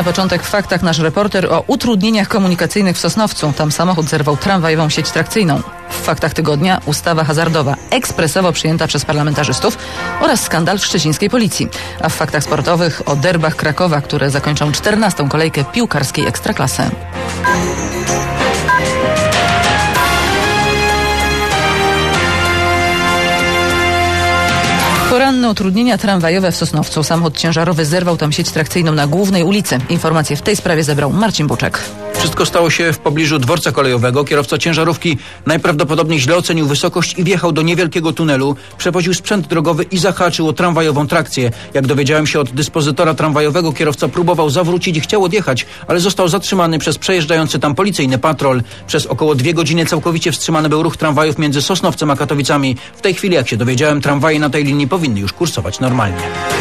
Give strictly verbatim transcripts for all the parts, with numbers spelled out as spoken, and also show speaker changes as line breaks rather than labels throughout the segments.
początek w faktach nasz reporter o utrudnieniach komunikacyjnych w Sosnowcu. Tam samochód zerwał tramwajową sieć trakcyjną. W faktach tygodnia ustawa hazardowa ekspresowo przyjęta przez parlamentarzystów oraz skandal w szczecińskiej policji. A w faktach sportowych o derbach Krakowa, które zakończą czternastą kolejkę piłkarskiej Ekstraklasy. Poranne utrudnienia tramwajowe w Sosnowcu. Samochód ciężarowy zerwał tam sieć trakcyjną na głównej ulicy. Informacje w tej sprawie zebrał Marcin Buczek.
Wszystko stało się w pobliżu dworca kolejowego. Kierowca ciężarówki najprawdopodobniej źle ocenił wysokość i wjechał do niewielkiego tunelu. Przewoził sprzęt drogowy i zahaczył o tramwajową trakcję. Jak dowiedziałem się od dyspozytora tramwajowego, kierowca próbował zawrócić i chciał odjechać, ale został zatrzymany przez przejeżdżający tam policyjny patrol. Przez około dwie godziny całkowicie wstrzymany był ruch tramwajów między Sosnowcem a Katowicami. W tej chwili, jak się dowiedziałem, tramwaje na tej linii powinny już kursować normalnie.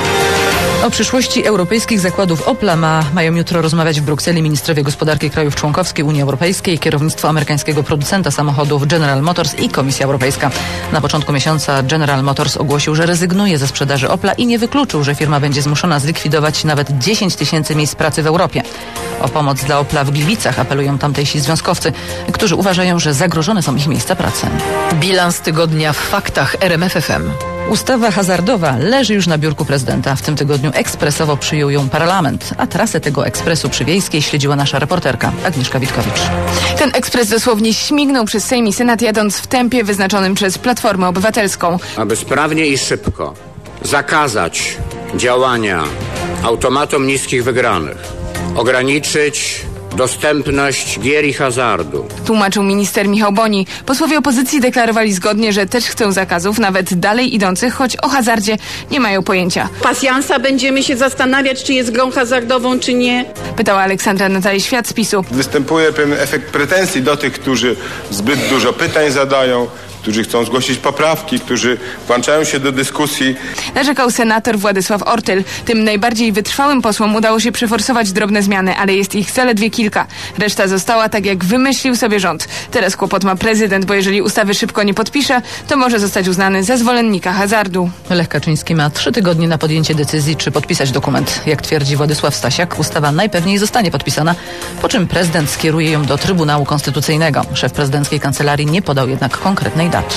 O przyszłości europejskich zakładów Opla ma, mają jutro rozmawiać w Brukseli ministrowie gospodarki krajów członkowskich Unii Europejskiej, kierownictwo amerykańskiego producenta samochodów General Motors i Komisja Europejska. Na początku miesiąca General Motors ogłosił, że rezygnuje ze sprzedaży Opla i nie wykluczył, że firma będzie zmuszona zlikwidować nawet dziesięć tysięcy miejsc pracy w Europie. O pomoc dla Opla w Gliwicach apelują tamtejsi związkowcy, którzy uważają, że zagrożone są ich miejsca pracy.
Bilans tygodnia w faktach R M F F M.
Ustawa hazardowa leży już na biurku prezydenta. W tym tygodniu ekspresowo przyjął ją parlament, a trasę tego ekspresu przy Wiejskiej śledziła nasza reporterka Agnieszka Witkowicz.
Ten ekspres dosłownie śmignął przez Sejm i Senat, jadąc w tempie wyznaczonym przez Platformę Obywatelską.
Aby sprawnie i szybko zakazać działania automatom niskich wygranych, ograniczyć dostępność gier i hazardu.
Tłumaczył minister Michał Boni. Posłowie opozycji deklarowali zgodnie, że też chcą zakazów, nawet dalej idących, choć o hazardzie nie mają pojęcia.
Pasjansa będziemy się zastanawiać, czy jest grą hazardową, czy nie?
Pytała Aleksandra Natalia Świat z PiSu.
Występuje pewien efekt pretensji do tych, którzy zbyt dużo pytań zadają, którzy chcą zgłosić poprawki, którzy włączają się do dyskusji.
Narzekał senator Władysław Ortyl. Tym najbardziej wytrwałym posłom udało się przeforsować drobne zmiany, ale jest ich zaledwie kilka. Reszta została tak, jak wymyślił sobie rząd. Teraz kłopot ma prezydent, bo jeżeli ustawy szybko nie podpisze, to może zostać uznany za zwolennika hazardu.
Lech Kaczyński ma trzy tygodnie na podjęcie decyzji, czy podpisać dokument. Jak twierdzi Władysław Stasiak, ustawa najpewniej zostanie podpisana, po czym prezydent skieruje ją do Trybunału Konstytucyjnego. Szef prezydenckiej kancelarii nie podał jednak konkretnej daty.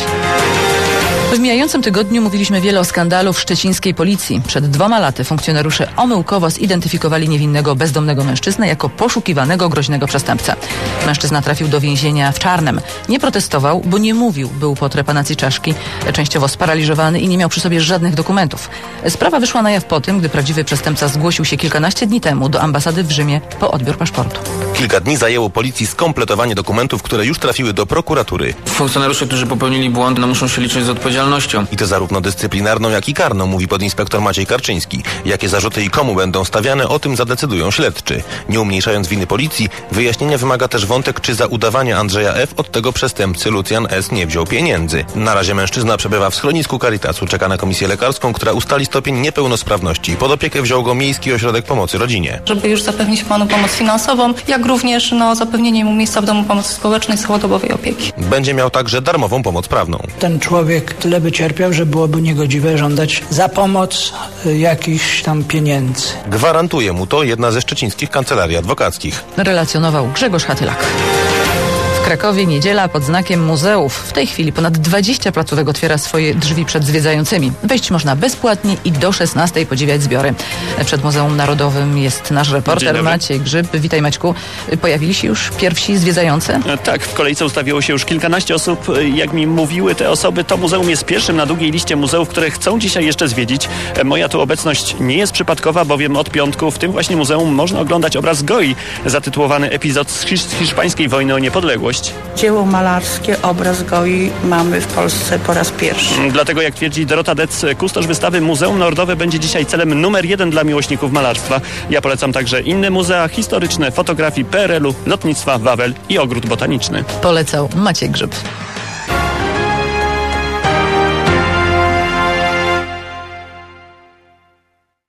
W mijającym tygodniu mówiliśmy wiele o skandalu w szczecińskiej policji. Przed dwoma laty funkcjonariusze omyłkowo zidentyfikowali niewinnego bezdomnego mężczyznę jako poszukiwanego groźnego przestępcę. Mężczyzna trafił do więzienia w Czarnem. Nie protestował, bo nie mówił. Był po trepanacji czaszki, częściowo sparaliżowany i nie miał przy sobie żadnych dokumentów. Sprawa wyszła na jaw po tym, gdy prawdziwy przestępca zgłosił się kilkanaście dni temu do ambasady w Rzymie po odbiór paszportu.
Kilka dni zajęło policji skompletowanie dokumentów, które już trafiły do prokuratury.
Funkcjonariusze, którzy popełnili błąd, no muszą się liczyć z odpowiedzialnością.
I to zarówno dyscyplinarną, jak i karną, mówi podinspektor Maciej Karczyński. Jakie zarzuty i komu będą stawiane, o tym zadecydują śledczy. Nie umniejszając winy policji, wyjaśnienia wymaga też wątek, czy za udawanie Andrzeja F. od tego przestępcy Lucjan S. nie wziął pieniędzy. Na razie mężczyzna przebywa w schronisku Caritasu, czeka na komisję lekarską, która ustali stopień niepełnosprawności. Pod opiekę wziął go Miejski Ośrodek Pomocy Rodzinie.
Żeby już zapewnić panu pomoc finansową, jak również no, zapewnienie mu miejsca w domu pomocy społecznej i całodobowej opieki.
Będzie miał także darmową pomoc prawną.
Ten człowiek tyle by cierpiał, że byłoby niegodziwe żądać za pomoc y, jakichś tam pieniędzy.
Gwarantuje mu to jedna ze szczecińskich kancelarii adwokackich.
Relacjonował Grzegorz Hatylak. W Krakowie niedziela pod znakiem muzeów. W tej chwili ponad dwadzieścia placówek otwiera swoje drzwi przed zwiedzającymi. Wejść można bezpłatnie i do szesnastej podziwiać zbiory. Przed Muzeum Narodowym jest nasz reporter Maciej Grzyb. Witaj, Maćku. Pojawili się już pierwsi zwiedzający?
Tak, w kolejce ustawiło się już kilkanaście osób. Jak mi mówiły te osoby, to muzeum jest pierwszym na długiej liście muzeów, które chcą dzisiaj jeszcze zwiedzić. Moja tu obecność nie jest przypadkowa, bowiem od piątku w tym właśnie muzeum można oglądać obraz Goi, zatytułowany Epizod z hisz- hiszpańskiej wojny o niepodległość.
Dzieło malarskie, obraz Goi mamy w Polsce po raz pierwszy.
Dlatego, jak twierdzi Dorota Dec, kustosz wystawy, Muzeum Narodowe będzie dzisiaj celem numer jeden dla miłośników malarstwa. Ja polecam także inne muzea historyczne, fotografii P R L u, lotnictwa, Wawel i ogród botaniczny.
Polecał Maciej Grzyb.